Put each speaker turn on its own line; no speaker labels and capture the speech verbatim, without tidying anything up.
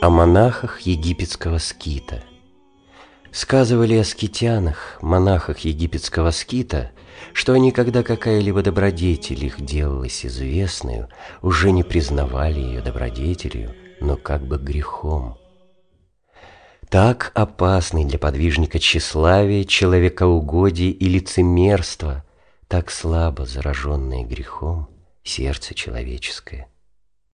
О монахах египетского скита. Сказывали о скитянах, монахах египетского скита, что они, когда какая-либо добродетель их делалась известную, уже не признавали ее добродетелью, но как бы грехом. Так опасны для подвижника тщеславие, человекоугодие и лицемерство, так слабо зараженное грехом сердце человеческое.